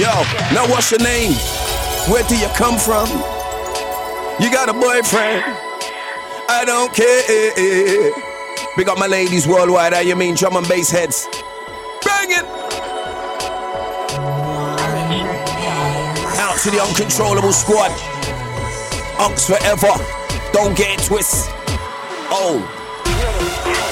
Yo, now what's your name? Where do you come from? You got a boyfriend? I don't care. Big up my ladies worldwide, how you mean drum and bass heads? Bang it! Out to the uncontrollable squad. Unks forever, don't get it twist. Oh.